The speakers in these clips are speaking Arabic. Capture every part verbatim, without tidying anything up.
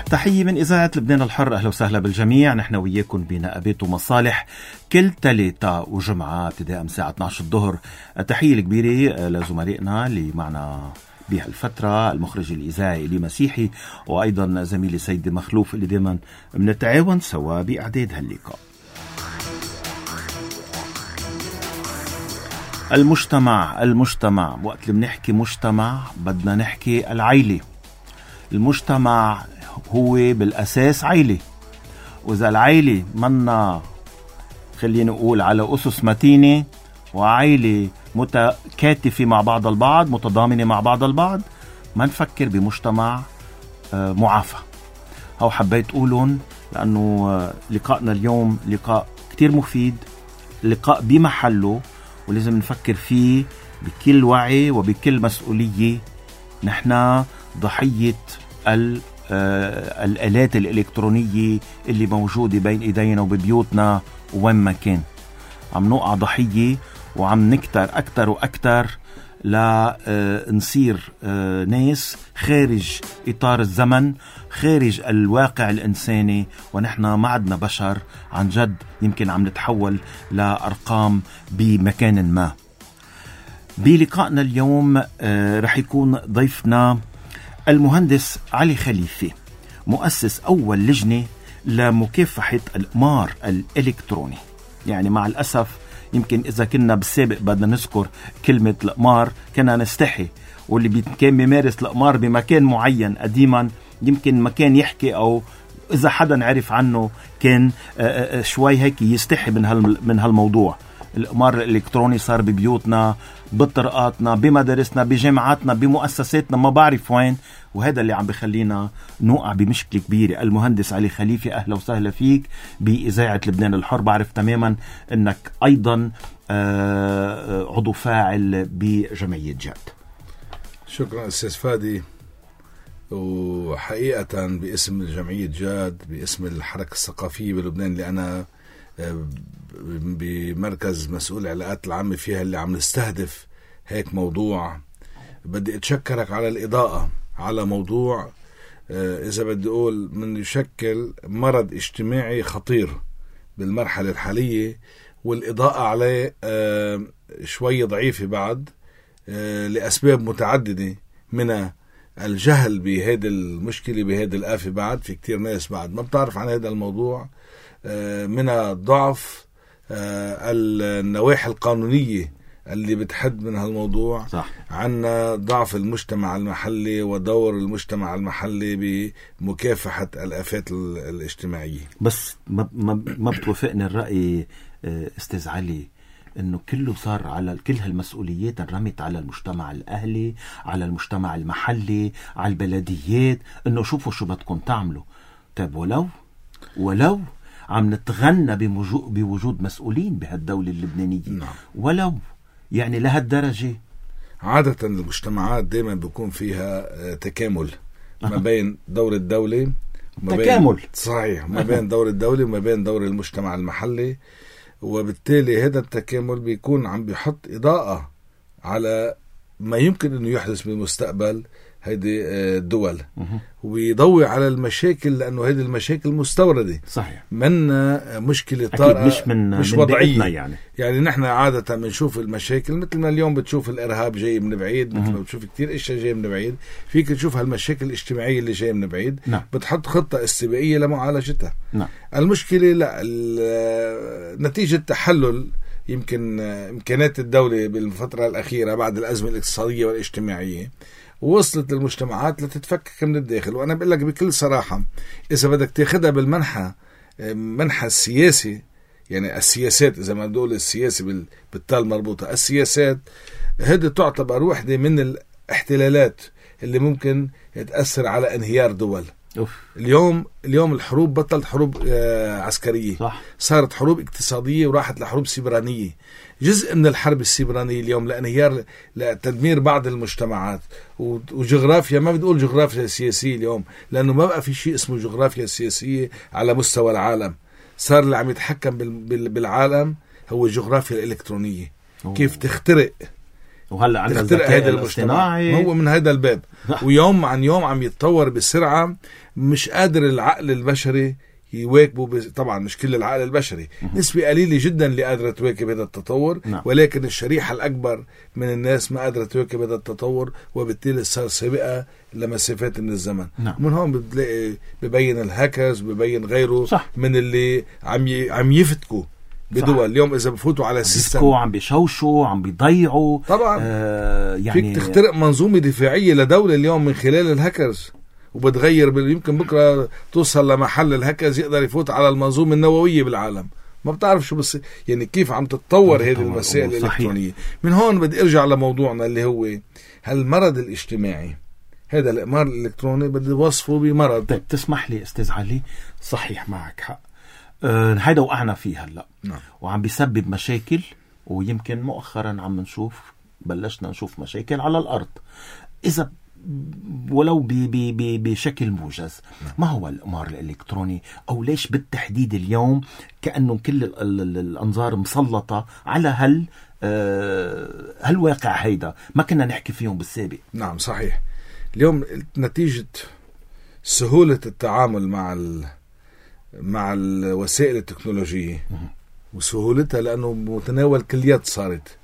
تحية من إذاعة لبنان الحر، أهلا وسهلا بالجميع. نحن وياكم بنقابات ومصالح كل ثلاثة وجمعة ابتداء من الساعة اثنعش الظهر. التحية الكبيرة لزملائنا اللي معنا بهالفترة، المخرج الإذاعي إلي مسيحي، وأيضا زميلي سيد مخلوف اللي دائما بنتعاون سوا بإعداد هاللقاء. المجتمع المجتمع وقت اللي بنحكي مجتمع بدنا نحكي العيلة. المجتمع هو بالأساس عيلة، وإذا العيلة منا خلينا نقول على أسس متينة وعيلة متكاتفة مع بعض البعض، متضامنة مع بعض البعض، ما نفكر بمجتمع معافى. أو حبيت أقولون لأنه لقائنا اليوم لقاء كتير مفيد، لقاء بمحله، ولازم نفكر فيه بكل وعي وبكل مسؤولية. نحن ضحية الآلات الإلكترونية اللي موجودة بين إيدينا وببيوتنا وين ما كان. عم نوقع ضحية وعم نكتر أكتر وأكتر لنصير ناس خارج إطار الزمن، خارج الواقع الإنساني، ونحن ما عدنا بشر عن جد. يمكن عم نتحول لأرقام بمكان ما. بلقائنا اليوم رح يكون ضيفنا المهندس علي خليفة، مؤسس أول لجنة لمكافحة الإقمار الإلكتروني. يعني مع الأسف يمكن إذا كنا بالسابق بدنا نذكر كلمة الإقمار كنا نستحي، واللي كان بيمارس الإقمار بمكان معين قديما يمكن مكان يحكي، أو إذا حدا عرف عنه كان شوي هيك يستحي من من هالموضوع. الإقمار الإلكتروني صار ببيوتنا، بطرقاتنا، بمدارسنا، بجامعاتنا، بمؤسساتنا، ما بعرف وين، وهذا اللي عم بخلينا نوقع بمشكلة كبيرة. المهندس علي خليفة، أهلا وسهلا فيك بإذاعة لبنان الحر. بعرف تماما أنك أيضا عضو فاعل بجمعية جاد. شكرا أستاذ فادي. وحقيقة باسم جمعية جاد، باسم الحركة الثقافية بلبنان اللي أنا بمركز مسؤول العلاقات العامة فيها، اللي عم نستهدف هيك موضوع، بدي أتشكرك على الإضاءة على موضوع إذا بدي أقول من يشكل مرض اجتماعي خطير بالمرحلة الحالية، والإضاءة عليه شوي ضعيفة بعد لأسباب متعددة، من الجهل بهذه المشكلة بهذه الآفة. بعد في كتير ناس بعد ما بتعرف عن هذا الموضوع، من ضعف النواحي القانونية اللي بتحد من هالموضوع. صح. عنا ضعف المجتمع المحلي ودور المجتمع المحلي بمكافحة الآفات الاجتماعية. بس ما, ما بتوافقني الرأي استاذ علي انه كله صار على كل هالمسؤوليات انرمت على المجتمع الاهلي، على المجتمع المحلي، على البلديات، انه شوفوا شو بدكم تعملوا. طيب ولو ولو عم نتغنى بوجود مسؤولين بهالدولة اللبنانية. نعم. ولو يعني لهالدرجة. عادة المجتمعات دائما بيكون فيها تكامل ما بين دور الدولة وما تكامل بين صحيح ما بين دور الدولة وما بين دور المجتمع المحلي، وبالتالي هذا التكامل بيكون عم بيحط إضاءة على ما يمكن أنه يحدث بالمستقبل هيدي الدول، ويضوي على المشاكل، لأنه هيدي المشاكل مستوردة. صحيح. من مشكلة طارئة، مش من مش من وضعية. يعني يعني نحن عادة بنشوف المشاكل مثل ما اليوم بتشوف الإرهاب جاي من بعيد، مثل ما بتشوف كتير إشياء جاي من بعيد، فيك تشوف هالمشاكل الاجتماعية اللي جاي من بعيد. نعم. بتحط خطة استباقية لمعالجتها. نعم. المشكلة لا، نتيجة تحلل يمكن إمكانات الدولة بالفترة الأخيرة بعد الأزمة الاقتصادية والاجتماعية، وصلت المجتمعات لتتفكك من الداخل. وأنا بقول لك بكل صراحة، إذا بدك تاخدها بالمنحى منحى السياسي، يعني السياسات إذا ما نقول السياسي بالتال مربوطة، السياسات هذه تعتبر واحدة من الاحتلالات اللي ممكن تأثر على انهيار دول. أوف. اليوم اليوم الحروب بطلت حروب عسكرية. صح. صارت حروب اقتصادية وراحت لحروب سيبرانية. جزء من الحرب السيبرانية اليوم لانهيار لتدمير بعض المجتمعات. وجغرافيا، ما بتقول جغرافيا سياسية اليوم، لأنه ما بقى في شيء اسمه جغرافيا سياسية على مستوى العالم. صار اللي عم يتحكم بالعالم هو الجغرافيا الإلكترونية. أوه. كيف تخترق وهلا عندنا تخترق هذا المجتمع. الاصطناعي هو من هذا الباب ويوم عن يوم عم يتطور بسرعة، مش قادر العقل البشري يواكبوا. ب... طبعا مش كل العقل البشري، نسبة قليلة جدا اللي قادرة تواكب هذا التطور. نعم. ولكن الشريحة الأكبر من الناس ما قادرة تواكب هذا التطور، وبالتالي صار سابقة لمسافات من الزمن. نعم. من هون بتلاقي ببين الهاكرز، ببين غيره صح. من اللي عم ي... عم يفتكوا بدول. صح. اليوم إذا بفوتوا على السيستم عم بيشوشوا، عم بيضيعوا طبعا. آه يعني فيك تخترق منظومة دفاعية لدولة اليوم من خلال الهاكرز، وبتغير. يمكن بكرة توصل لمحل الهاكرز يقدر يفوت على المنظومة النووية بالعالم. ما بتعرف شو بس يعني كيف عم تتطور هذه الوسائل الإلكترونية. من هون بدي أرجع لموضوعنا اللي هو هالمرض الاجتماعي. هذا الإقمار الإلكتروني بدي وصفه بمرض. طيب تسمح لي أستاذ علي، صحيح معك حق. أه هيدا وقعنا فيه هلأ. نعم. وعم بيسبب مشاكل، ويمكن مؤخرا عم نشوف بلشنا نشوف مشاكل على الأرض إذا ولو بي بي بي بشكل موجز. ما هو الإقمار الإلكتروني، أو ليش بالتحديد اليوم كأنه كل ال ال الأنظار مسلطة على هل آه هالواقع هيدا ما كنا نحكي فيهم بالسابق؟ نعم صحيح. اليوم نتيجة سهولة التعامل مع ال مع الوسائل التكنولوجية وسهولتها، لأنه متناول كل يد صارت،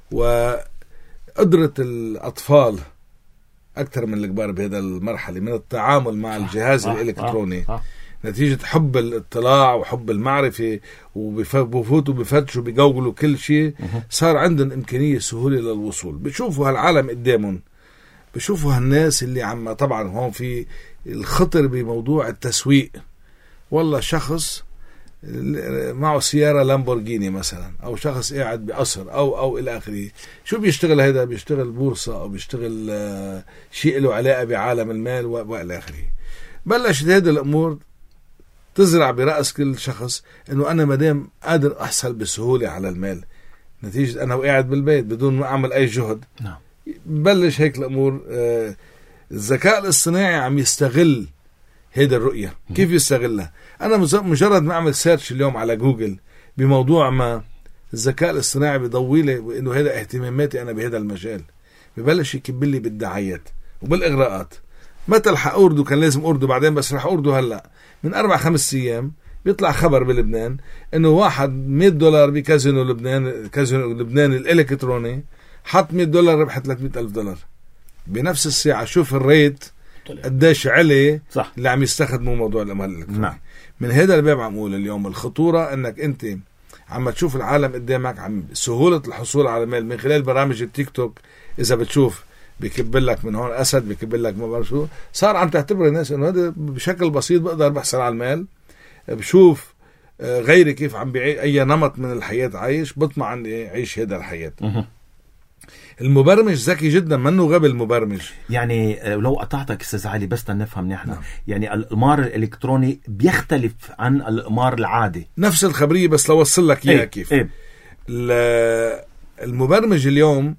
وقدرة الأطفال أكثر من الكبار بهذا المرحلة من التعامل مع الجهاز آه الإلكتروني آه آه. نتيجة حب الاطلاع وحب المعرفة، وبفوتوا بفتشوا بيجوجلوا كل شيء، صار عندهم إمكانية سهولة للوصول. بشوفوا هالعالم قدامهم، بشوفوا هالناس اللي عم طبعا هون في الخطر بموضوع التسويق. والله شخص معه سيارة لامبورجيني مثلا، أو شخص قاعد بقصر أو أو إلى آخره. شو بيشتغل هذا؟ بيشتغل بورصة أو بيشتغل آه شيء له علاقة بعالم المال وإلى آخره. بلشت هذه الأمور تزرع برأس كل شخص إنه أنا مدام قادر أحصل بسهولة على المال نتيجة أنا وقاعد بالبيت بدون ما أعمل أي جهد. نعم. بلش هيك الأمور. آه الذكاء الاصطناعي عم يستغل هيدا الرؤية. كيف يستغلها؟ أنا مجرد ما أعمل سيرش اليوم على جوجل بموضوع ما، الذكاء الاصطناعي بيضوي لي إنه هذا اهتماماتي أنا بهذا المجال، ببلش يكب لي بالدعايات وبالإغراءات. متى رح أردو؟ كان لازم أردو بعدين، بس رح أردو هلأ. من أربع خمس أيام بيطلع خبر بلبنان إنه واحد مية دولار بكازينو لبنان، كازينو لبنان الإلكتروني، حط مية دولار ربح ثلاثمية ألف دولار بنفس الساعة. شوف الريت قديش علي صح. اللي عم يستخدموا موضوع الأموال الإلكترونية. نعم. من هذا الباب عم أقول اليوم الخطورة أنك أنت عم تشوف العالم قدامك، عم سهولة الحصول على المال من خلال برامج التيك توك. إذا بتشوف بيكبل لك من هون أسد، بيكبل لك ما بعرف شو، صار عم تعتبر الناس إنه هذا بشكل بسيط بقدر بحصل على المال. بشوف غيري كيف عم بيعيش أي نمط من الحياة عايش، بطمع أن يعيش هذا الحياة. المبرمج ذكي جدا، منه غبي المبرمج. يعني لو قطعتك استاذ علي بس نفهم نحن. نعم. يعني الإقمار الإلكتروني بيختلف عن الإقمار العادي. نفس الخبرية بس لو وصل لك إياها. كيف ايه. المبرمج اليوم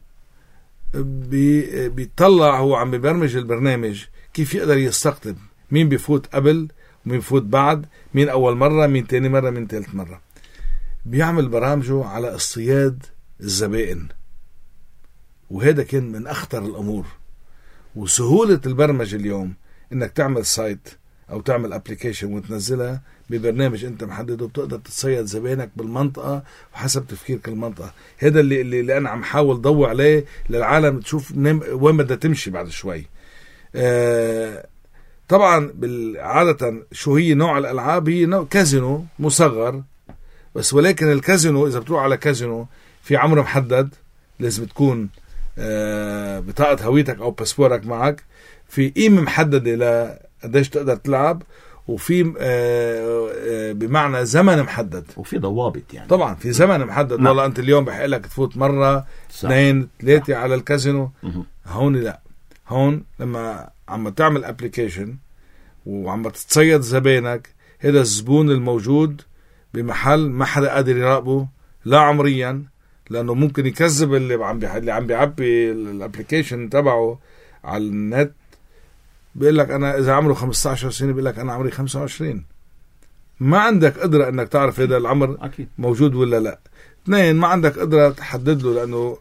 بي بيطلع، هو عم بيبرمج البرنامج كيف يقدر يستقطب مين بيفوت قبل ومين بيفوت بعد، مين أول مرة، مين تاني مرة، مين ثالث مرة. بيعمل برامجه على اصطياد الزبائن، وهذا كان من أخطر الأمور. وسهولة البرمج اليوم إنك تعمل سايت أو تعمل أبليكيشن وتنزلها ببرنامج أنت محدده، بتقدر تتصيد زبائنك بالمنطقة وحسب تفكير كل منطقة. هذا اللي, اللي, اللي أنا عم حاول ضوي عليه للعالم تشوف وين بدها تمشي بعد شوي. آه طبعا عادة شو هي نوع الألعاب؟ هي نوع كازينو مصغر بس، ولكن الكازينو إذا بتروح على كازينو في عمر محدد، لازم تكون آه بطاقة هويتك أو باسبورك معك، في قيمة محددة لقديش تقدر تلعب، وفي آه آه بمعنى زمن محدد، وفي ضوابط يعني. طبعا في زمن محدد. نعم. والله أنت اليوم بحق لك تفوت مرة اثنين ثلاثة على الكازينو. مه. هون لا، هون لما عم تعمل ابليكيشن وعم تتصيد زبائنك، هذا الزبون الموجود بمحل ما حدا قادر يراقبه لا عمريا، لأنه ممكن يكذب اللي عم اللي عم بيعبي الابليكيشن تبعه على النت، بيقول لك أنا إذا عمره خمسة عشر سنة بيقول لك أنا عمري خمسة وعشرين. ما عندك قدرة إنك تعرف هذا العمر أكيد موجود ولا لا. اثنين، ما عندك قدرة تحدد له، لأنه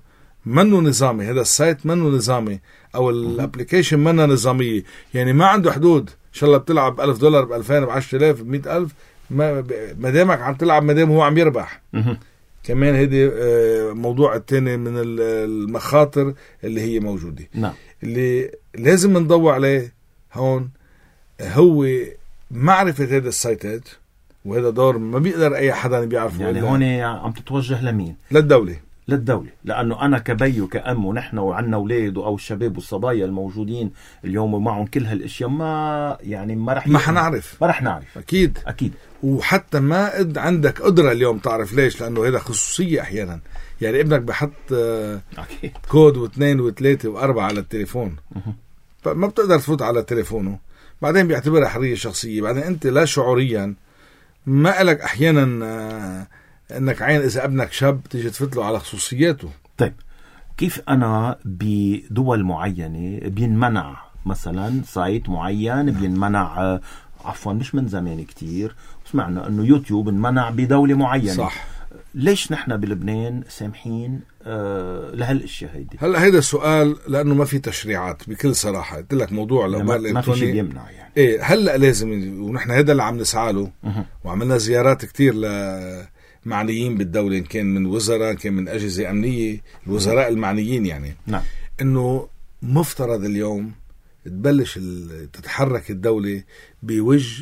منه نظامي، هذا السايت منه نظامي او الابليكيشن منه نظامية، يعني ما عنده حدود، ان شاء الله بتلعب ألف دولار بألفين بعشرة آلاف بمئة ألف، ما دامك عم تلعب ما دام هو عم يربح. كمان هيدي موضوع التاني من المخاطر اللي هي موجودة. نعم. اللي لازم ندور عليه هون هو معرفة هذا السايتات، وهذا دور ما بيقدر أي حدا بيعرفه. يعني هون عم تتوجه لمين؟ للدولة. للدولة، لأنه أنا كبي وكأم ونحن وعنا أولاد أو الشباب والصبايا الموجودين اليوم ومعهم كل هالأشياء، ما يعني ما رح ما حنعرف، ما رح نعرف. أكيد أكيد. وحتى ما قد عندك قدرة اليوم تعرف ليش، لأنه هذا خصوصية أحيانا. يعني ابنك بحط أكيد. كود واثنين وثلاثة وأربعة على التليفون، فما بتقدر تفوت على تليفونه، بعدين بيعتبرها حرية شخصية. بعدين أنت لا شعوريا ما لك أحيانا انك عين اذا ابنك شاب تيجي تفتله على خصوصياته. طيب كيف انا بدول معينه بينمنع مثلا سايت معين، بينمنع عفوا مش من زمان كتير سمعنا انه يوتيوب انمنع بدوله معينه، صح؟ ليش نحن بلبنان سامحين آه لهالاشياء هيدي؟ هلا هيدا السؤال لانه ما في تشريعات بكل صراحه. قلت لك موضوع لو ما, ما في شيء بيمنع يعني. ايه هلا لازم، ونحن هذا اللي عم نسعى له، وعملنا زيارات كتير ل معنيين بالدولة، إن كان من وزراء، كان من أجهزة أمنية، الوزراء المعنيين يعني. نعم. إنه مفترض اليوم تبلش تتحرك الدولة بوجه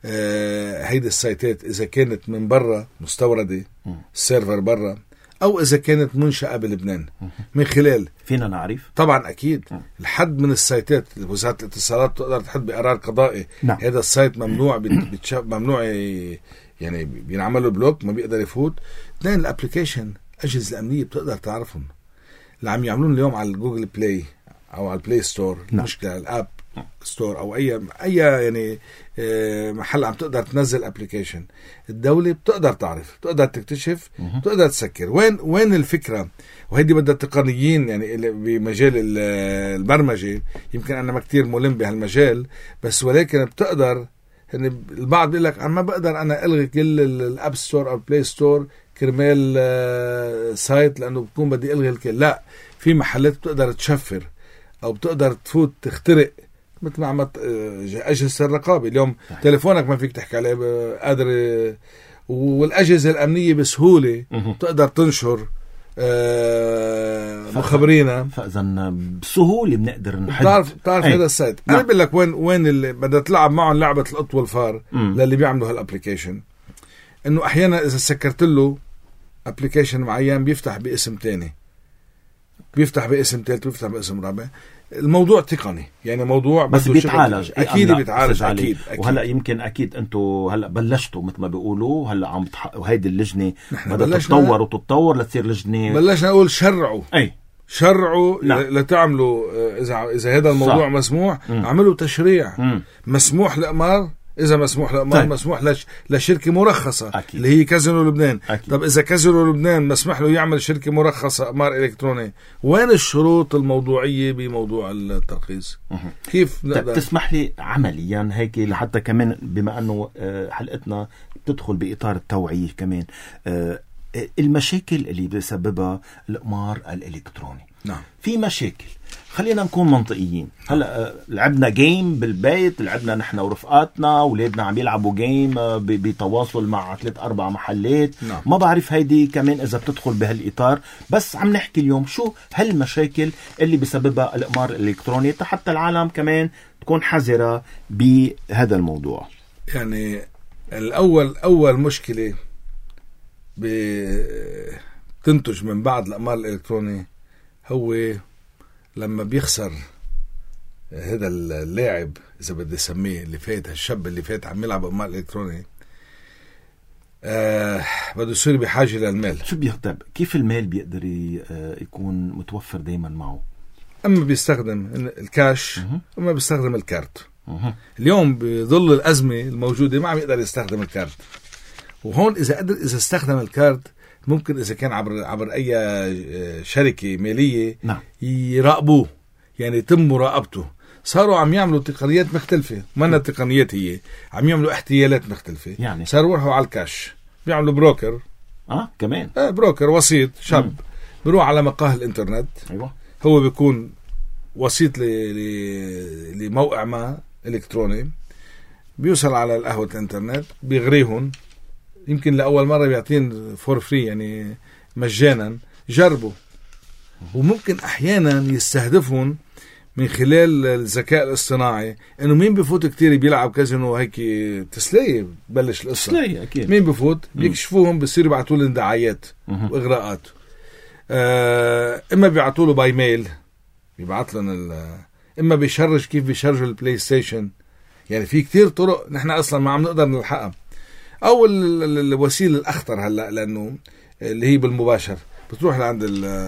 آه هيدي السايتات، إذا كانت من برا مستوردة السيرفر برا، أو إذا كانت منشأة بلبنان. من خلال فينا نعرف طبعا أكيد الحد من السايتات، وزارة الاتصالات تقدر تحد بقرار قضائي. نعم. هذا السايت ممنوع بتشاف ممنوع يعني بينعمل له بلوك، ما بيقدر يفوت. اثنين الابليكيشن اجهزه الامنيه بتقدر تعرفهم، اللي عم يعملون اليوم على الجوجل بلاي او على البلاي ستور. نعم. مشكله على الاب ستور او اي اي يعني محل عم تقدر تنزل ابليكيشن، الدوله بتقدر تعرف، بتقدر تكتشف، بتقدر تسكر. وين وين الفكره؟ وهيدي بدها تقنيين يعني بمجال البرمجه، يمكن انا ما كتير ملم بهالمجال، بس ولكن بتقدر يعني البعض بيقول لك ما بقدر انا الغي كل الاب ستور او البلاي ستور كرمال سايت لانه بكون بدي الغي الكل. لا، في محلات بتقدر تشفر او بتقدر تفوت تخترق، مثل ما عملت اجهزه الرقابه اليوم. تليفونك ما فيك تحكي عليه قادر، والاجهزه الامنيه بسهوله بتقدر تنشر مخبرينا. فاذا بسهوله بنقدر نحد. بتعرف بتعرف هذا السايت. انا بقول لك وين وين اللي بدها تلعب معهم لعبه القط والفار للي بيعملوا هالابليكيشن، انه احيانا اذا سكرت له ابليكيشن معين بيفتح باسم تاني، بيفتح باسم ثالث، بيفتح باسم رابع. الموضوع تقني يعني، موضوع بس بيتعالج. اكيد بيتعالج أكيد. اكيد وهلا يمكن اكيد انتم هلا بلشتوا مثل ما بيقولوا، هلا عم بتح... وهيدي اللجنه بدها تتطور وتتطور لتصير لجنه. بلشنا نقول شرعوا اي شرعوا ل... لتعملوا اذا اذا هذا الموضوع صح. مسموح، م. عملوا تشريع م. مسموح لقمار، إذا مسموح لقمار طيب. مسموح لش... لشركة مرخصة أكيد. اللي هي كازينو لبنان أكيد. طب إذا كازينو لبنان مسمح له يعمل شركة مرخصة قمار إلكتروني، وين الشروط الموضوعية بموضوع الترخيص؟ أه. كيف طيب تسمح لي عمليا هيك لحتى كمان بما أنه حلقتنا تدخل بإطار التوعية كمان، المشاكل اللي بيسببها القمار الإلكتروني. نعم. في مشاكل، خلينا نكون منطقيين. هلا لعبنا جيم بالبيت، لعبنا نحن ورفقاتنا، اولادنا عم يلعبوا جيم بتواصل مع ثلاث اربع محلات. نعم. ما بعرف هيدي كمان اذا بتدخل بهالاطار، بس عم نحكي اليوم شو هالمشاكل اللي بسببها القمار الالكتروني حتى العالم كمان تكون حذرة بهذا الموضوع. يعني الاول اول مشكلة بتنتج من بعد القمار الالكتروني هو لما بيخسر هذا اللاعب، إذا بدي أسميه، اللي فات هالشاب اللي فات عم يلعب قمار إلكتروني، آه بده يصير بحاجة للمال. شو بيختب؟ كيف المال بيقدر يكون متوفر دايما معه؟ أما بيستخدم الكاش، أما بيستخدم الكارت. اليوم بظل الأزمة الموجودة ما عم يقدر يستخدم الكارت، وهون إذا قدر إذا استخدم الكارت ممكن إذا كان عبر عبر أي شركة مالية نعم. يراقبوه، يعني يتم مراقبته. صاروا عم يعملوا تقنيات مختلفة، ما تقنيات هي عم يعملوا احتيالات مختلفة. يعني صاروا يروحوا على الكاش، بيعملوا بروكر. اه كمان آه بروكر وسيط شاب بيروح على مقاهي الانترنت. ايوه. هو بيكون وسيط ل... ل... لموقع ما الكتروني، بيوصل على القهوة الانترنت، بيغريهم، يمكن لأول مرة بيعطين فور فري يعني مجانا، جربوا. وممكن أحيانا يستهدفهم من خلال الذكاء الاصطناعي انه مين بفوت كتير بيلعب كازينو هيك تسلية ببلش القصة. تسلية اكيد. مين بفوت بيكشفوهم، بصيروا يبعثوا لهم دعايات واغراءات. آه اما بيبعثوا له باي ميل، بيبعث لهم، اما بيشرج كيف بيشرجوا البلاي ستيشن. يعني في كتير طرق نحن اصلا ما عم نقدر نلحقها. او الوسيله الاخطر هلا لانه اللي هي بالمباشر، بتروح لعند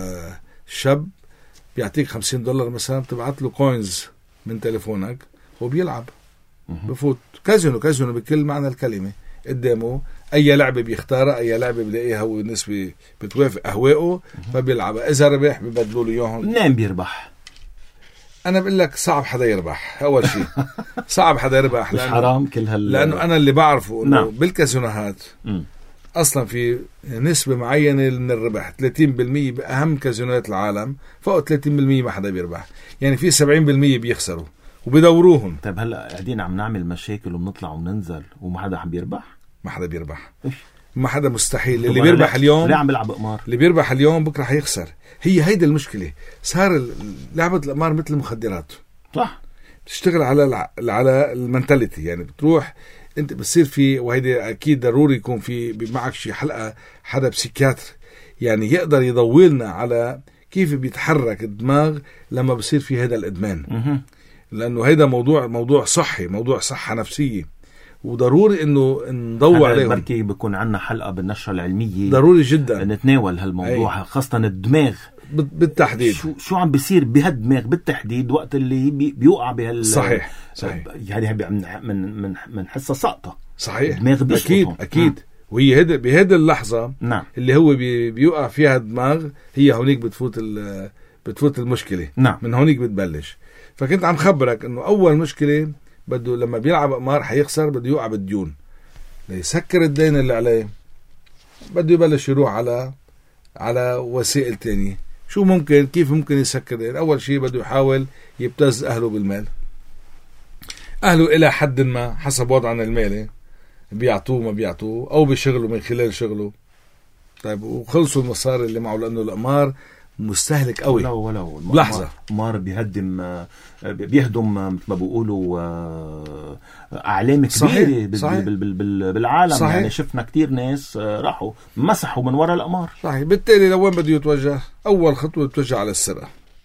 الشاب بيعطيك خمسين دولار مثلا، بتبعت له كوينز من تليفونك وبيلعب. بفوت كازينو، كازينو بكل معنى الكلمه. قدامه اي لعبه بيختارها، اي لعبه بلاقيها هو النسبه بتوافق اهوائه فبيلعبها. اذا ربح ببدلوا له اياهم. منين بيربح؟ انا بقول لك صعب حدا يربح. اول شيء صعب حدا يربح، مش حرام كل هال لانه انا اللي بعرفه انه نعم. بالكازينوهات اصلا في نسبه معينه من الربح، ثلاثين بالمية باهم كازينوهات العالم، فوق ثلاثين بالمية ما حدا بيربح. يعني في سبعين بالمية بيخسروا وبيدوروهم. طيب هلا قاعدين عم نعمل مشاكل وبنطلع وبننزل وما حدا عم بيربح. ما حدا بيربح. إيش؟ ما حدا مستحيل. اللي بيربح اليوم ليه عم بيلعب قمار؟ اللي بيربح اليوم بكره حيخسر. هي هيدا المشكله. صار لعبه القمار مثل المخدرات. صح. بتشتغل على على المنتاليتي. يعني بتروح انت بتصير في، وهيدا اكيد ضروري يكون في معك شي حلقه حدا بسيكياتر يعني يقدر يضويلنا على كيف بيتحرك الدماغ لما بصير في هذا الادمان. م- لانه هيدا موضوع موضوع صحي، موضوع صحه نفسيه، وضروري انه نضوي عليهم. بركي بيكون عنا حلقه بالنشره العلميه ضروري جدا نتناول هالموضوع. أي. خاصه الدماغ بالتحديد. شو شو عم بيصير بهالدماغ بالتحديد وقت اللي بي بيوقع بهال. صحيح صحيح. يعني من من من حصه سقطه. صحيح. دماغ اكيد اكيد. م. وهي هذا بهذه اللحظه نعم. اللي هو بي بيوقع فيها الدماغ، هي هونيك بتفوت بتفوت المشكله. نعم. من هونيك بتبلش. فكنت عم خبرك انه اول مشكله بده لما بيلعب قمار حيخسر، بده يوقع بالديون ليسكر الدين اللي عليه. بده يبلش يروح على على وسائل تانية. شو ممكن كيف ممكن يسكر الدين؟ اول شيء بده يحاول يبتز اهله بالمال. اهله الى حد ما حسب وضعنا المالي بيعطوه ما بيعطوه، او بيشغلوا من خلال شغله. طيب وخلصوا المصاري اللي معه، لانه القمار مستهلك قوي. ولو ولو لحظة قمار بيهدم بيهدم مثل ما بيقولوا أعلام كبيرة صحيح. بالعالم. صحيح. يعني شفنا كتير ناس راحوا مسحوا من وراء القمار. صحيح. بالتالي لوين بده يتوجه؟ أول خطوة يتوجه على السرقة.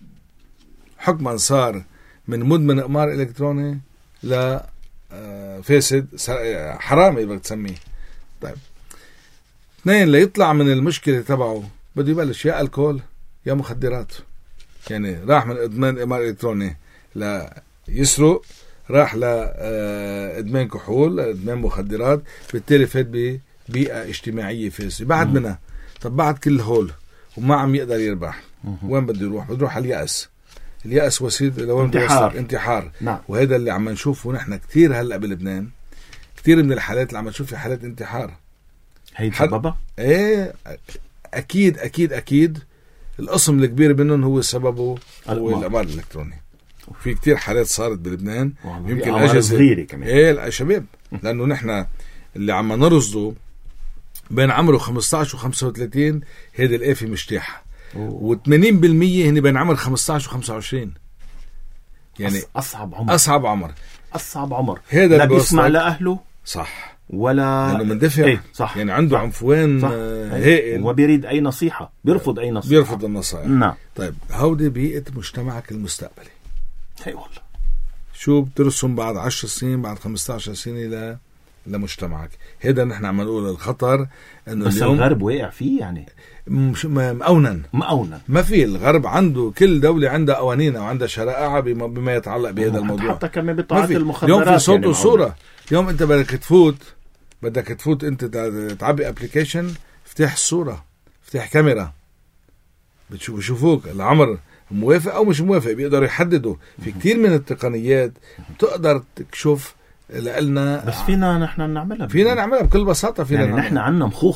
حكما صار من مدمن قمار إلكتروني ل فاسد حرامي بدك تسميه. طيب اثنين، ليطلع من المشكلة تبعه بده يبلش يا الكول يا مخدرات. يعني راح من ادمان قمار الكتروني لا يسرق، راح لادمان كحول، ادمان مخدرات، بالتالي فات ببيئه اجتماعيه فاسده. بعد منها طب بعد كل هول وما عم يقدر يربح، وين بده يروح؟ بده يروح على اليأس. اليأس وسيله لوين؟ انتحار. انتحار. نعم. وهذا اللي عم نشوفه نحن كتير هلا بلبنان. كتير من الحالات اللي عم نشوف في حالات انتحار. هي سببها؟ ايه اكيد اكيد اكيد. القسم الكبير منهم هو سببه هو القمار الالكتروني. في كتير حالات صارت بلبنان، يمكن اجازه صغيره كمان. ايه الشباب، لانه نحن اللي عم نرصده بين عمره خمسة عشر وخمسة وثلاثين هيدا الآفة مشتاحة، وثمانين بالمية هني بين عمر خمسة عشر وخمسة وعشرين. يعني اصعب عمر اصعب عمر اصعب عمر. هذا لا بيسمع لاهله صح ولا لانه مندفع. ايه صح. يعني عنده صح. عنفوان صح. هائل وبيريد اي نصيحه، بيرفض اي نصيحه، بيرفض النصائح. نعم. طيب هودي بيئه مجتمعك المستقبلي. اي والله. شو بترسم بعد عشر سنين، بعد خمسة عشر سنه ل لمجتمعك. هذا نحن عم نقول الخطر، انه بس اليوم الغرب واقع فيه. يعني مش مقونا مقونا ما في. الغرب عنده كل دولة عندها قوانين وعندها شرائع بما, بما يتعلق بهذا الموضوع. حتى كمان بطاعة المخدرات. اليوم في صوت يعني وصورة. اليوم انت بدك تفوت بدك تفوت انت تعبي ابليكيشن، افتح الصورة، افتح كاميرا، بتشوف بشوفوك العمر موافق او مش موافق. بيقدروا يحددوا في كتير من التقنيات بتقدر تكشف لنا. بس فينا نحن نعملها فينا نعملها بكل بساطة. فينا يعني نحن عنا مخوخ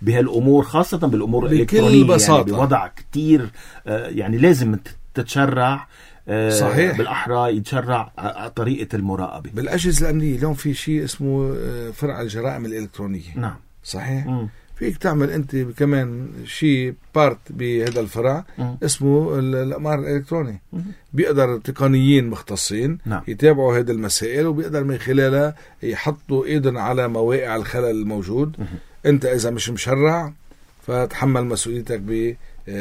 بهالأمور، خاصة بالأمور بكل الإلكترونية بساطة. يعني بوضع كتير آه يعني لازم تتشرع آه صحيح. بالأحرى يتشرع آه طريقة المراقبة بالأجهزة الأمنية. اليوم في شيء اسمه فرع الجرائم الإلكترونية. نعم صحيح. م. فيك تعمل أنت كمان شيء بارت بهذا الفرع م. اسمه الأقمار الإلكتروني. م. بيقدر تقنيين مختصين نعم. يتابعوا هذه المسائل، وبيقدر من خلالها يحطوا إيدن على مواقع الخلل الموجود. م. أنت إذا مش مشرع فتحمل مسؤوليتك ب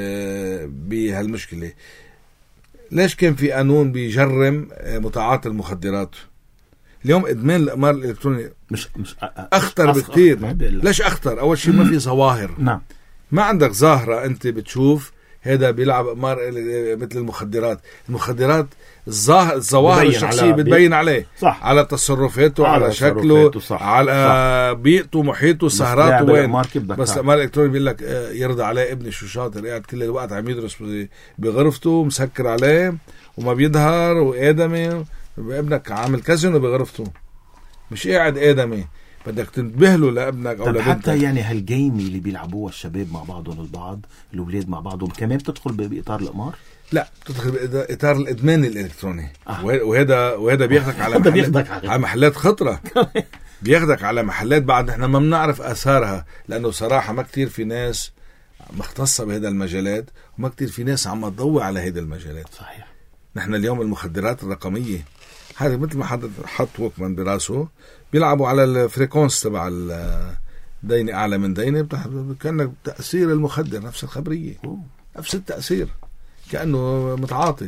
بهالمشكلة. ليش كان في قانون بيجرم متعاطي المخدرات؟ اليوم ادمان الاقمار الالكتروني مش مش اخطر بكثير. ليش اخطر؟ اول شيء ما في ظواهر. نعم. ما عندك ظاهره انت بتشوف هذا بيلعب اقمار مثل المخدرات. المخدرات الظاهر الظواهر الشخصيه بتبين عليه. صح. على تصرفاته، على, على شكله، صح. على بيئته، محيطه، سهراته وين. بس الاقمار الالكتروني بيقول لك يرضى عليه ابني شو شاطر، قاعد كل الوقت عم يدرس بغرفته مسكر عليه وما بيظهر وآدمي. ابنك عامل كازينو بغرفته، مش قاعد آدمي. بدك تنتبه له لابنك او لبنتك. حتى يعني هالجيمي اللي بيلعبوها الشباب مع بعضهم البعض، الاولاد مع بعضهم، كمان بتدخل باطار الاقمار؟ لا، بتدخل باطار الادمان الالكتروني. آه. وهذا وهذا بياخذك على محلات على محلات خطره. بياخذك على محلات بعد احنا ما بنعرف اثارها، لانه صراحه ما كتير في ناس مختصه بهذا المجالات، وما كتير في ناس عم تضوي على هذه المجالات. صحيح. نحن اليوم المخدرات الرقميه هذا مثل ما حد حط ووكمان براسه، بيلعبوا على الفريكونس تبع الدينة أعلى من دينة، كأنك تأثير المخدر نفس الخبرية. أوه. نفس التأثير، كأنه متعاطي.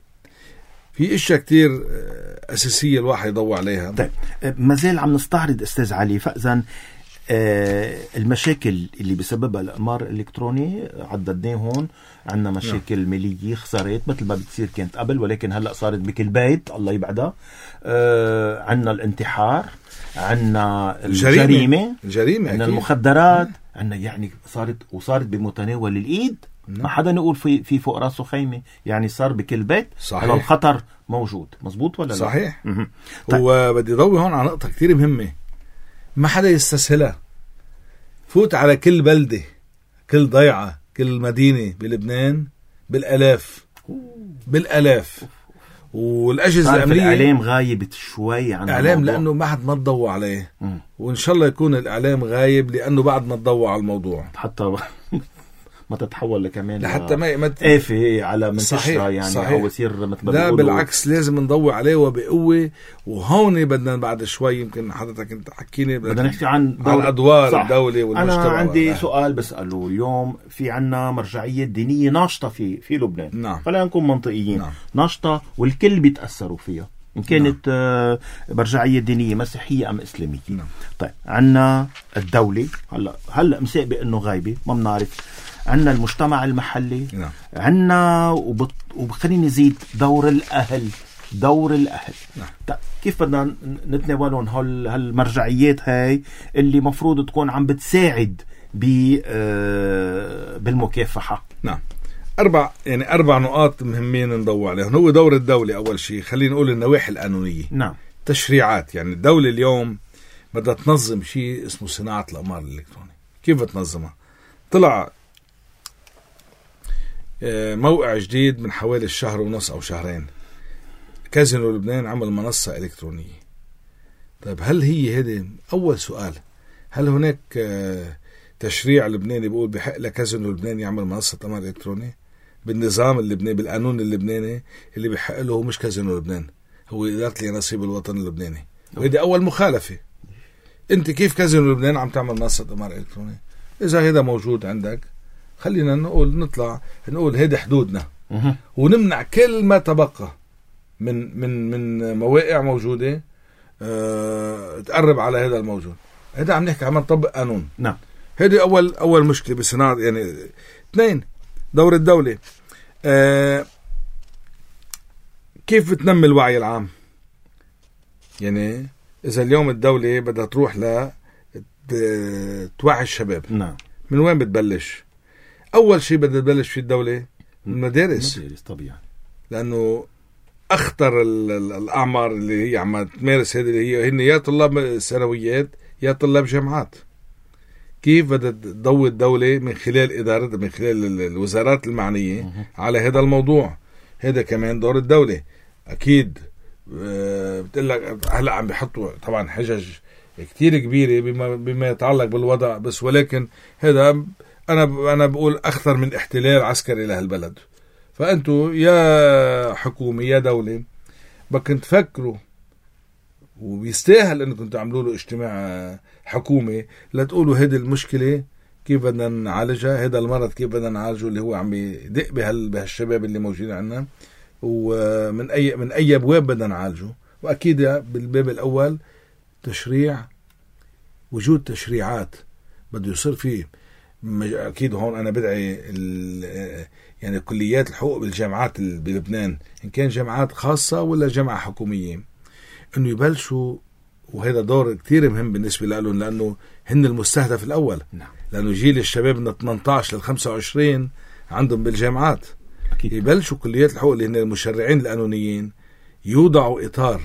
في اشياء كتير أساسية الواحد يضوي عليها. طيب ما زال عم نستعرض أستاذ علي، فإذن آه المشاكل اللي بسببها الأقمار الإلكتروني عددناه هون. عندنا مشاكل نعم. مالية، خسارات مثل ما بتصير كانت قبل، ولكن هلأ صارت بكل بيت الله يبعدها. آه عندنا الانتحار، عندنا الجريمة، الجريمة عندنا المخدرات، عندنا يعني صارت وصارت بمتناول الإيد. نعم. ما حدا نقول في في فوق راسه خيمة، يعني صار بكل بيت. صحيح. الخطر موجود. مزبوط ولا لا؟ صحيح. طيب. وبدي ضوي هون على نقطة كتير مهمة، ما حدا يستسهلها. فوت على كل بلدة، كل ضيعة، كل مدينة بلبنان بالآلاف بالآلاف. والأجهزة الأمنية الإعلام غايب شوي عن الإعلام لأنه بعد ما تضوى عليه. م. وإن شاء الله يكون الإعلام غايب لأنه بعد ما تضوى على الموضوع، حتى ما تتحول لكمان لحتى ما يمت... آفة على منتشرة يعني. صحيح. أو يصير مثل ما لا بالعكس، لازم نضوي عليه وبقوة. وهون بدنا بعد شوي يمكن حضرتك انت حكيني بدنا نحكي عن دول... أدوار الدولة والمجتمع. أنا عندي سؤال بسأله. اليوم في عنا مرجعية دينية ناشطة في في لبنان. نعم. خلينا نكون منطقيين. نعم. ناشطة والكل بيتأثروا فيها، إن كانت نعم. مرجعية دينية مسيحية أم إسلامية. نعم. طيب عنا الدولة هلا هلا مساء بأنه غايبة ما بنعرف. عنا المجتمع المحلي. نعم. عنا وبط... وبخليني نزيد دور الأهل. دور الأهل. نعم. كيف بدنا نتناولهم هال... هالمرجعيات هاي اللي مفروض تكون عم بتساعد ب... آه... بالمكافحة. نعم. أربع يعني أربع نقاط مهمين نضوي عليهم. هو دور الدولة أول شيء، خلينا نقول النواحي القانونية. نعم. تشريعات، يعني الدولة اليوم بدها تنظم شيء اسمه صناعة الأقمار الإلكترونية. كيف بتنظمها؟ طلع موقع جديد من حوالي الشهر ونص أو شهرين، كازينو لبنان عمل منصة إلكترونية. طيب هل هي هذه أول سؤال، هل هناك تشريع لبناني بيقول بحق لكازينو لبنان يعمل منصة أقمار إلكترونية بالنظام اللبناني بالقانون اللبناني اللي بحق له؟ هو مش كازينو لبنان، هو إدارة اليانصيب الوطني اللبناني، وهذه أول مخالفة. أنت كيف كازينو لبنان عم تعمل منصة أقمار إلكترونية؟ إذا هذا موجود عندك خلينا نقول نطلع نقول هيدا حدودنا، ونمنع كل ما تبقى من من من مواقع موجودة أه تقرب على هذا الموجود. هذا عم نحكي عم نطبق قانون. نعم. هذه أول أول مشكلة بصناعة. يعني اثنين، دور الدولة. أه كيف بتنمي الوعي العام؟ يعني إذا اليوم الدولة بدها تروح ل توعي الشباب. نعم. من وين بتبلش؟ أول شيء بدها تبلش في الدولة من المدارس. المدارس طبيعي، لأنه أخطر الأعمار اللي هي عم تمارس هذه اللي هي هن يا طلاب ثانويات يا طلاب جامعات. كيف بدها تضوي الدولة من خلال إدارة من خلال الوزارات المعنية على هذا الموضوع. هذا كمان دور الدولة. أكيد أه بتقول لك هلا عم بيحطوا طبعا حجج كتير كبيرة بما بما يتعلق بالوضع، بس ولكن هذا أنا أنا بقول أخطر من احتلال عسكري لهالبلد. فأنتوا يا حكومة يا دولة بدكم تفكروا، وبيستاهل انكم تعملوا له اجتماع حكومي لتقولوا هذه المشكله كيف بدنا نعالجها، هذا المرض كيف بدنا نعالجه اللي هو عم يدق بهال بهالشباب اللي موجودين عندنا، ومن اي من اي ابواب بدنا نعالجه. واكيد بالباب الاول تشريع، وجود تشريعات بده يصير فيه. اكيد هون انا بدعي يعني كليات الحقوق بالجامعات بلبنان، ان كان جامعات خاصه ولا جامعه حكوميه، انه يبلشوا، وهذا دور كتير مهم بالنسبه لهم لانه هن المستهدف الاول. نعم. لانه جيل الشباب من ثمانية عشر لل خمسة وعشرين عندهم بالجامعات. أكيد. يبلشوا كليات الحقوق اللي هن المشرعين القانونيين يوضعوا اطار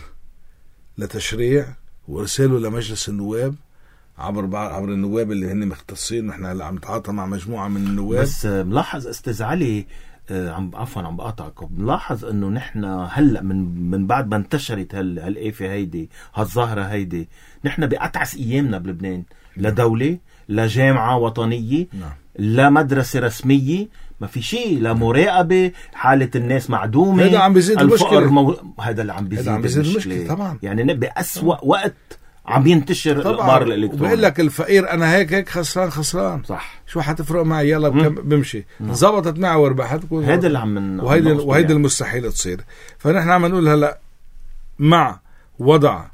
لتشريع وارساله لمجلس النواب عبر عبر النواب اللي هن مختصين. نحن هلا عم نتعاطى مع مجموعه من النواب. بس ملاحظ استاذ علي، عم عفوا عم بقاطعك، ملاحظ انه نحن هلا من من بعد ما انتشرت هال هالآفة هيدي هالظاهره هيدي، نحن بأتعس ايامنا بلبنان، لا دوله لا جامعه وطنيه لا مدرسه رسميه، ما في شيء، لا مراقبه، حاله الناس معدومه. هذا عم بيزيد المشكله. مو... هذا اللي عم بيزيد المشكله. المشكله طبعا يعني بأسوأ طبعا. وقت عم ينتشر الأقمار الإلكترونية. وبقول لك الفقير أنا هيك هيك خسران خسران صح، شو حتفرق معي، يلا بمشي زبطت معي وربحت. هذا اللي عم وهيدي وهيدي المستحيل تصير. فنحن عم نقول هلا مع وضع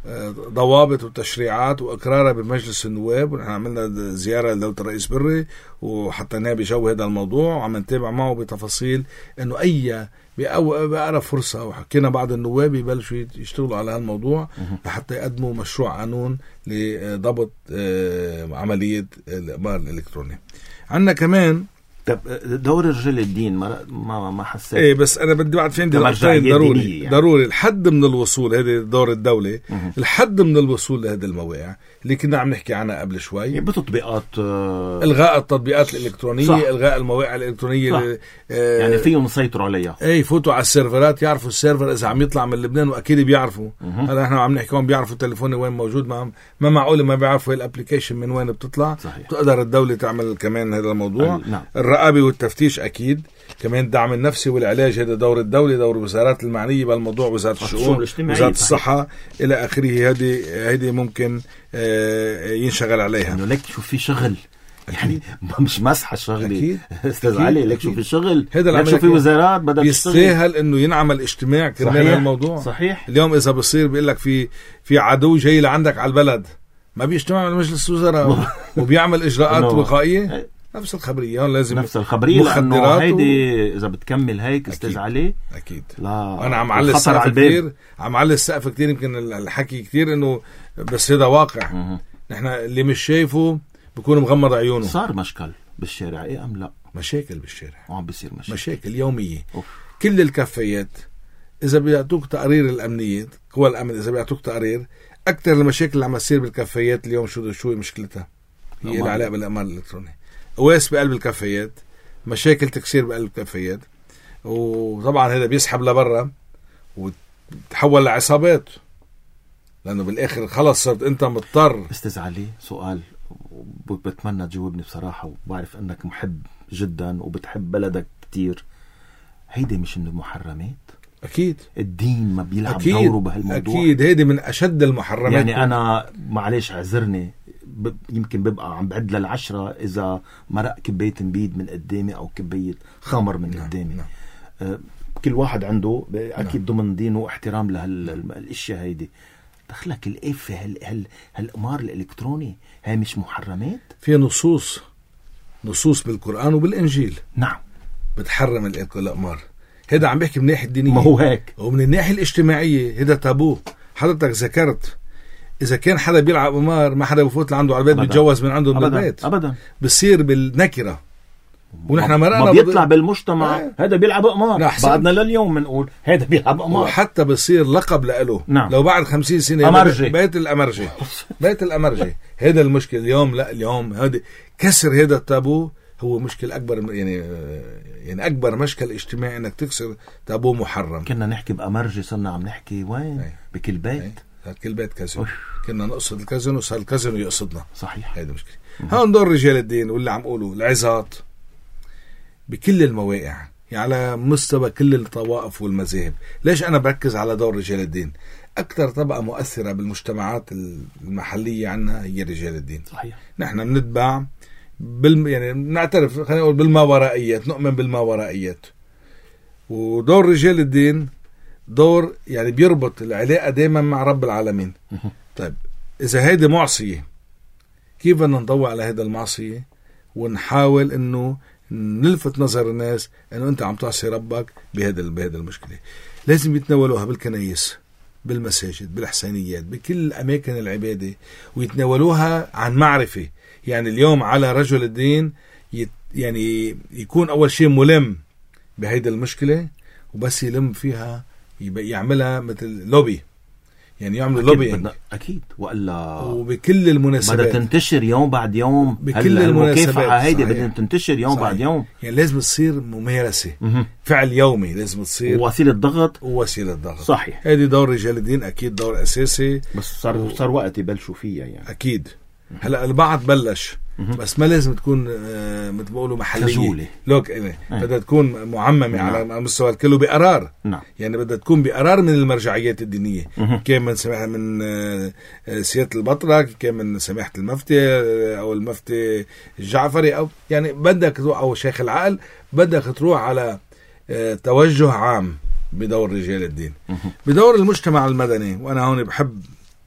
ضوابط وتشريعات وإقرارها بمجلس النواب. ونحن عملنا زيارة لدولة الرئيس بري وحطيناه بجو هذا الموضوع، وعم نتابع معه بتفاصيل إنه أي بأقرب فرصة، وحكينا بعض النواب يبلشوا يشتغلوا على هالموضوع لحتى يقدموا مشروع قانون لضبط عملية الإقمار الإلكتروني. عندنا كمان دور رجال الدين ما ما ما حسيت. ايه بس انا بدي بعد في عندي نقطتين ضروري يعني. ضروري الحد من الوصول، هذا دور الدولة، مه. الحد من الوصول لهذه المواقع اللي كنا عم نحكي عنها قبل شوي بتطبيقات، آه الغاء التطبيقات الالكترونيه صح. الغاء المواقع الالكترونيه اللي آه يعني فيهم يسيطروا عليها. ايه يفوتوا على السيرفرات، يعرفوا السيرفر اذا عم يطلع من لبنان، واكيد بيعرفوا. هلا احنا عم نحكي بيعرفوا تليفوني وين موجود، ما ما معقول ما بيعرفوا الابلكيشن من وين بتطلع. صحيح. تقدر الدولة تعمل كمان هذا الموضوع. نعم. الرقابه والتفتيش اكيد، كمان الدعم النفسي والعلاج، هذا دور الدولة، دور الوزارات المعنية بالموضوع، وزارة الشؤون، وزارة الصحة إلى آخره. هذه هذه ممكن ينشغل عليها. إنه لك شو في شغل يعني مش مسحة شغلي استاذ علي، لك شو في شغل، لك شو في وزارات بدها تشتغل. يستاهل إنه ينعمل اجتماع كرمال هالموضوع. صحيح. اليوم إذا بصير بيقول لك في في عدو جاي لعندك على البلد، ما بيجتمع مع مجلس الوزراء وبيعمل إجراءات وقائية. نفس الخبرية لازم نفس الخبرية، لأنه هيدي إذا بتكمل هيك استاذ علي أكيد. لا أنا عم على السقف كتير، عم على السقف كتير، يمكن الحكي كتير إنه بس هذا واقع. مه. نحن اللي مش شايفه بيكون مغمض عيونه. صار مشكل بالشارع إيه أم لا؟ مشاكل بالشارع، وعم بيصير مشاكل مشاكل يومية. أوف. كل الكفايات إذا بيعطوك تقرير الأمنية، قوى الأمن إذا بيعطوك تقرير أكتر المشاكل اللي عم تصير بالكفايات اليوم شو شو مشكلتها؟ هي العلاقة بالأقمار الإلكترونية. قواس بقلب الكفايات، مشاكل تكسير بقلب الكفايات، وطبعا هذا بيسحب لبرا وتحول لعصابات، لأنه بالآخر خلص صرت أنت مضطر. استاذ علي سؤال بتمنى تجاوبني بصراحة، وبعرف أنك محب جدا وبتحب بلدك كتير، هيدي مش إنه محرمات؟ أكيد الدين ما بيلعب أكيد. دوره بهالموضوع أكيد، هيدي من أشد المحرمات. يعني أنا معلش عذرني، يمكن ببقى عم بعد للعشرة إذا مرق كباية نبيد من قدامي أو كباية خمر من نعم. قدامي نعم. آه كل واحد عنده أكيد نعم. ضمن دينه واحترام لهالاشياء هيدي. دخلك الإف هال هال هالقمار الإلكتروني هاي مش محرمات؟ في نصوص نصوص بالقرآن وبالإنجيل نعم بتحرم الإقمار. هذا عم بحكي من الناحية الدينية، ما هو هيك. ومن الناحية الاجتماعية هذا تابوه. حضرتك ذكرت إذا كان حدا بيلعب قمار ما حدا بفوت لعنده على البيت، بيتجوز من عنده من البيت أبدا. بصير بالنكرة ونحن مرقنا ما بيطلع بض... بالمجتمع آه. هذا بيلعب قمار. بعدنا لليوم بنقول هذا بيلعب قمار، وحتى بصير لقب له. نعم. لو بعد خمسين سنة أمرجي. بيت الأمرجي بيت الأمرجي. هذا المشكل اليوم. لا اليوم هذا كسر هذا التابو هو مشكل أكبر، يعني يعني أكبر مشكل اجتماعي إنك تكسر تابو محرم. كنا نحكي بأمرجي صرنا عم نحكي وين؟ أي. بكل بيت. أي. كل بيت كازينو. كنا نقصد الكازينو وصار الكازينو يقصدنا. صحيح. هذا مشكلة. هون دور رجال الدين واللي عم قولوا العظات بكل المواقع، يعني على مستوى كل الطوائف والمذاهب. ليش أنا بركز على دور رجال الدين؟ أكثر طبقة مؤثرة بالمجتمعات المحلية عنا هي رجال الدين. صحيح. نحن بنتبع بال يعني نعترف، خلينا نقول بالماورائيات، نؤمن بالماورائيات. ودور رجال الدين دور يعني بيربط العلاقة دائما مع رب العالمين. طيب إذا هيدي معصية، كيف بدنا نضوي على هذا المعصية ونحاول إنه نلفت نظر الناس إنه أنت عم تعصي ربك بهذا بهذا المشكلة؟ لازم يتناولوها بالكنايس، بالمساجد، بالحسينيات، بكل أماكن العبادة، ويتناولوها عن معرفة. يعني اليوم على رجل الدين يت يعني يكون أول شيء ملم بهيدا المشكلة، وبس يلم فيها يعملها مثل لوبي، يعني يعملوا لوبي أكيد، وإلا وبكل المناسبات بدها تنتشر يوم بعد يوم. بكل المناسبات هيدي بدها تنتشر يوم صحيح. بعد يوم، يعني لازم تصير ممارسة، فعل يومي لازم تصير، ووسيلة ضغط ووسيلة ضغط. صحيح. هذه دور رجال الدين أكيد دور أساسي، بس صار و... صار وقت يبلشوا فيها يعني. أكيد. هلا البعض بلش، بس ما لازم تكون مثل بقولوا محلية، لوك بدها تكون معممة نعم. على مستوى الكل بقرار. نعم. يعني بدها تكون بقرار من المرجعيات الدينية، كان من سماحة من سيادة البطرك، كان من سماحة المفتي أو المفتي الجعفري، أو يعني بدك تروح، أو شيخ العقل، بدك تروح على توجه عام بدور رجال الدين، بدور المجتمع المدني. وأنا هون بحب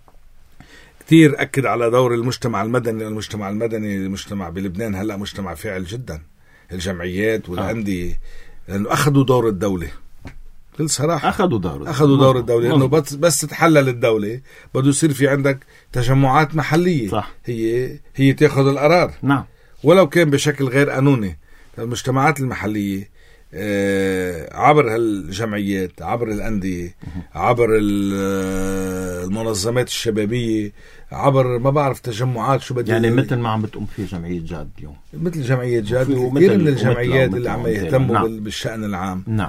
كتير أكد على دور المجتمع المدني. المجتمع المدني المجتمع بلبنان هلأ مجتمع فاعل جدا، الجمعيات والأندية، لأنه أخذوا دور الدولة. بكل صراحة أخذوا دور أخذوا دور الدولة، لأنه بس بس تتحلل الدولة بده يصير في عندك تجمعات محلية. صح. هي هي تأخذ القرار. نعم. ولو كان بشكل غير قانوني. المجتمعات المحلية عبر هالجمعيات، عبر الأندية، عبر المنظمات الشبابية، عبر ما بعرف تجمعات شو بدي يعني مثل ما عم بتقوم في جمعية جاد اليوم، مثل جمعية جاد، كثير من الجمعيات اللي عم يهتموا نعم. بالشأن العام. نعم.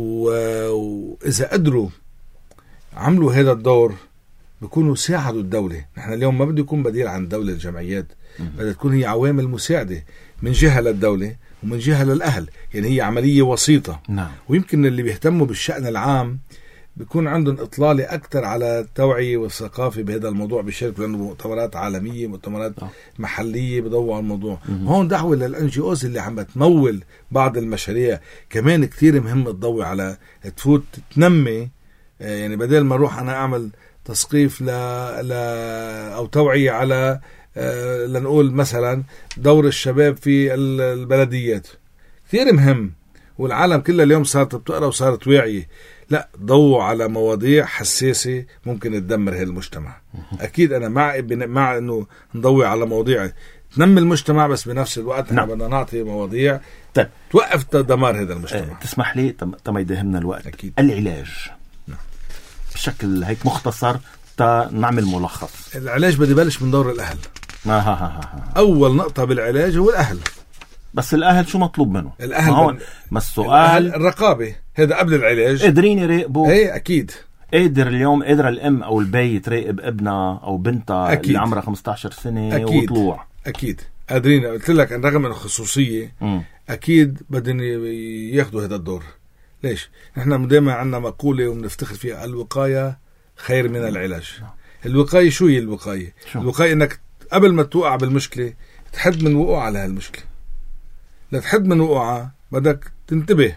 وإذا قدروا عملوا هذا الدور بيكونوا ساعدوا الدولة. نحن اليوم ما بده يكون بديل عن الدولة الجمعيات، بدها تكون هي عوامل مساعدة من جهة للدولة ومن جهة للأهل، يعني هي عملية وسيطة. نعم. ويمكن اللي بيهتموا بالشأن العام بيكون عندهم إطلالة أكثر على التوعية والثقافة بهذا الموضوع، بيشاركوا لأنه مؤتمرات عالمية، مؤتمرات أوه. محلية بدوا على الموضوع. مم. هون دعوة للأن جي أوز اللي عم بتمول بعض المشاريع كمان كتير مهم تضوي على تفوت تنمي، يعني بدل ما أروح أنا أعمل تثقيف ل... ل... أو توعية على أه لنقول مثلا دور الشباب في البلديات كثير مهم، والعالم كلها اليوم صارت بتقرأ وصارت واعية. لا، ضووا على مواضيع حساسة ممكن تدمر هذا المجتمع. أكيد أنا مع مع إنه نضوي على مواضيع تنمي المجتمع، بس بنفس الوقت نعم. بدنا نعطي مواضيع طيب. توقف دمار هذا المجتمع. أه تسمح لي تما يدهمنا الوقت. أكيد. العلاج نعم. بشكل هيك مختصر تا نعمل ملخص. العلاج بدي بلش من دور الأهل. ما ها ها ها. أول نقطة بالعلاج هو الأهل. بس الأهل شو مطلوب منه؟ الأهل ما, ما السؤال الرقابة، هذا قبل العلاج. قادرين يراقبوا؟ ايه أكيد. قادر اليوم قادر الأم أو البي تراقب ابنها أو بنتها أكيد. اللي عمرها خمسة عشر سنة أكيد. وطلوع. أكيد قادرين. قلت لك أن رغم الخصوصية م. أكيد بدهم ياخدوا هذا الدور. ليش؟ نحن دائما عندنا مقولة وبنفتخر فيها، الوقاية خير من العلاج. الوقاية شو هي الوقاية؟ شو؟ الوقاية إنك قبل ما توقع بالمشكلة تحد من وقوع على هالمشكلة. لا تحد من وقوعها بدك تنتبه.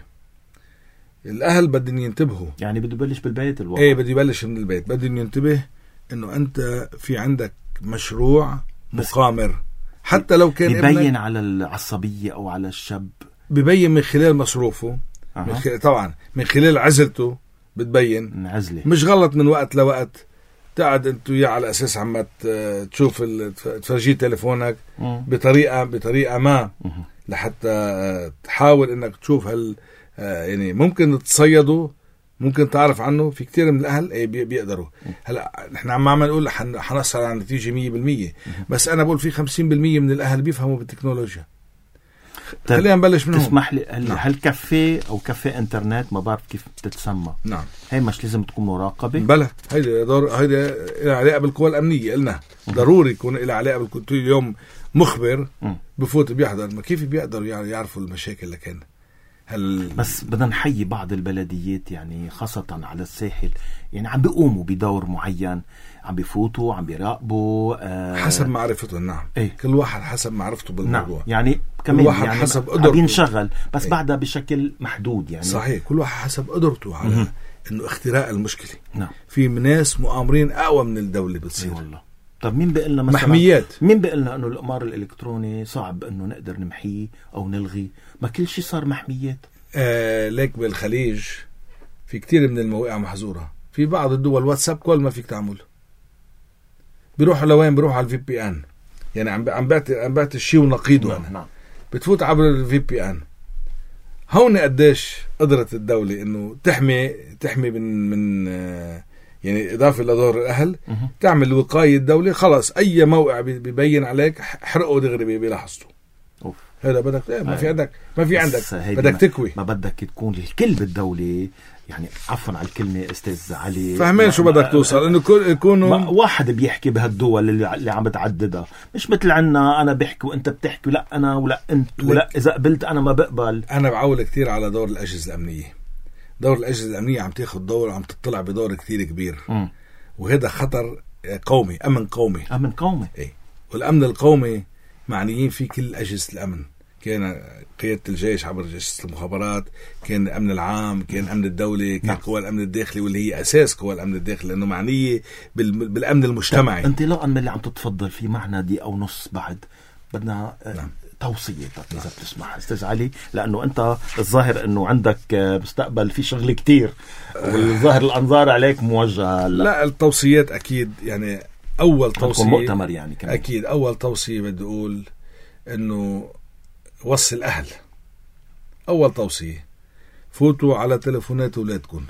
الأهل بدهم ينتبهوا، يعني بده يبلش بالبيت الوقت. ايه بده يبلش من البيت، بدهم ينتبه إنه أنت في عندك مشروع مقامر، حتى لو كان يبين على العصبية أو على الشاب، ببين من خلال مصروفه. أه. من خلال طبعا من خلال عزلته بتبين عزلة. مش غلط من وقت لوقت تقعد انت وياه على اساس عم تشوف تفرجيه تليفونك م. بطريقه بطريقه ما، لحتى تحاول انك تشوف هل يعني ممكن تصيده، ممكن تعرف عنه. في كتير من الاهل ايه بيقدروا. هلا نحن عم عم نقول حنصل على نتيجه مية بالمية، بس انا بقول في خمسين بالمية من الاهل بيفهموا بالتكنولوجيا. طيب خلينا نبلش منهم. تسمح لي هل, نعم. هل كافيه او كافيه انترنت ما بعرف كيف بتتسمى، نعم، هي مش لازم تكون مراقبه؟ بلا هيدا دور، هيدا لها علاقه بالقوى الامنيه. قلنا ضروري يكون لها علاقه بالقوى. اليوم مخبر م. بفوت بيحضر، ما كيف بيقدروا يعني يعرفوا المشاكل اللي كان. هل بس بدنا نحيي بعض البلديات يعني خاصة على الساحل، يعني عم بيقوموا بدور معين، عم بيفوتوا عم بيراقبوا آه حسب معرفتهم. نعم، ايه؟ كل واحد حسب معرفته بالموضوع. نعم. يعني كمان واحد يعني حسب قدرته بينشغل، بس ايه؟ بعدها بشكل محدود يعني. صحيح، كل واحد حسب قدرته على م- انه اختراق المشكلة. نعم. في ناس مؤامرين اقوى من الدولة بتصير. اي والله. طب مين بيقلنا مثلا محميات؟ مين بيقلنا انه القمار الالكتروني صعب انه نقدر نمحيه او نلغي؟ ما كل شيء صار محميات. آه ليك بالخليج في كتير من المواقع محظورة. في بعض الدول واتساب كل ما فيك تعمل، بيروحوا لوين؟ بيروحوا على الفي بي ان. يعني عم عم بعطي عم بعطي الشيء ونقيضه. نعم. أنا نعم. بتفوت عبر الفي بي ان. هون قديش قدرت الدولة انه تحمي تحمي من من آه يعني اضافة لدور الاهل مه. تعمل وقاية الدولة. خلاص اي موقع بيبين عليك حرقه دغري بلحظته. أوف. هذا بدك ايه ما في عندك ما في عندك بدك ما تكوي. ما بدك تكون الكل بالدولة، يعني عفوا على الكلمة استاذ علي، فهمين شو بدك توصل؟ انه يكونوا واحد بيحكي بهالدول اللي, اللي عم بتعددها، مش مثل عنا انا بحكي وانت بتحكي، لا انا ولا انت ولا اذا قبلت انا ما بقبل. انا بعول كتير على دور الاجهزة الامنية. دور الاجهزة الامنية عم تاخذ دور، عم تطلع بدور كتير كبير. م. وهذا خطر قومي، امن قومي. امن قومي ايه. والامن القومي معنيين فيه كل اجهزة الامن. كان قيادة الجيش عبر أجهزة المخابرات، كان الأمن العام، كان أمن الدولة، كان قوى الأمن الداخلي واللي هي أساس قوى الأمن الداخلي لأنه معنية بالأمن المجتمعي. انطلاقا من اللي عم تتفضل في معنا دي أو نص بعد بدنا نعم. توصية إذا نعم. بتسمح أستاذ علي، لأنه أنت الظاهر أنه عندك مستقبل في شغل كتير والظاهر الأنظار عليك موجهة. لا, لا التوصيات أكيد يعني أول توصية مؤتمر يعني كمان. أكيد أول توصية بدي أقول أنه وصي الأهل. أول توصية فوتوا على تلفونات أولادكم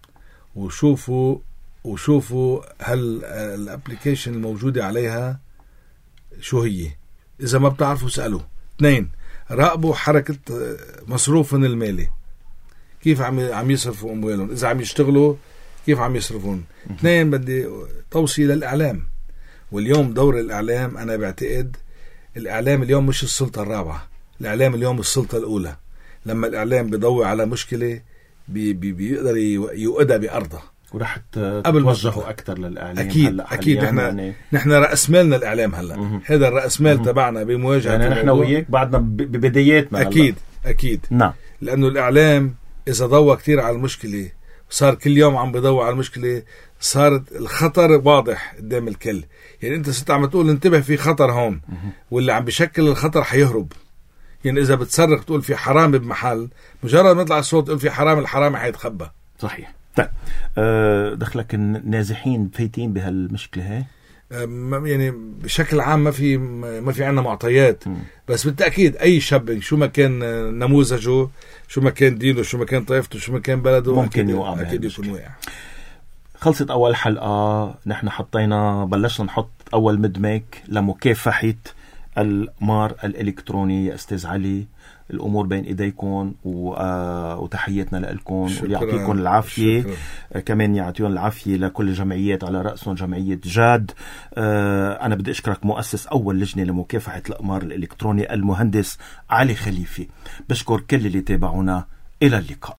وشوفوا وشوفوا هل الابليكيشن الموجودة عليها شو هي. إذا ما بتعرفوا سألوا. اثنين، راقبوا حركة مصروفهم المالي، كيف عم عم يصرفوا أموالهم، إذا عم يشتغلوا كيف عم يصرفون. اثنين، بدي توصية للإعلام. واليوم دور الإعلام أنا بعتقد الإعلام اليوم مش السلطة الرابعة، الإعلام اليوم السلطة الأولى. لما الإعلام بيضوي على مشكلة بي بي بيقدر يوقدها بأرضها. ورح توجهوا أكثر للإعلام. أكيد أكيد نحن يعني نحن رأس مالنا الإعلام هلا. مه. هذا الرأس مال تبعنا بمواجهة يعني نحن وياك بعدنا ببداياتنا. أكيد هلأ. أكيد نعم. لأنه الإعلام إذا ضوى كتير على المشكلة صار كل يوم عم بيضوي على المشكلة، صارت الخطر واضح قدام الكل. يعني أنت ست عم تقول انتبه في خطر هون، مه. واللي عم بيشكل الخطر حيهرب. يعني إذا بتصرخ تقول في حرامي بمحل، مجرد ما يطلع الصوت تقول في حرامي، الحرامي حيتخبى. صحيح. طيب أه دخلك النازحين فايتين بهالمشكلة هاي؟ أه يعني بشكل عام ما في ما في عنا معطيات، م. بس بالتأكيد أي شاب شو ما كان نموذجه، شو ما كان دينه، شو ما كان طائفته، شو ما كان بلده، ممكن يوقع. أكيد يكون واقع. خلصت أول حلقة، نحن حطينا بلشنا نحط أول مدمك لمكافحة القمار الإلكتروني. يا أستاذ علي الأمور بين إيديكم وتحياتنا لكم ويعطيكم العافية. شكرا. كمان يعطيهم العافية لكل الجمعيات على رأسهم جمعية جاد. أنا بدي أشكرك مؤسس أول لجنة لمكافحة القمار الإلكتروني المهندس علي خليفي. بشكر كل اللي تابعونا. إلى اللقاء.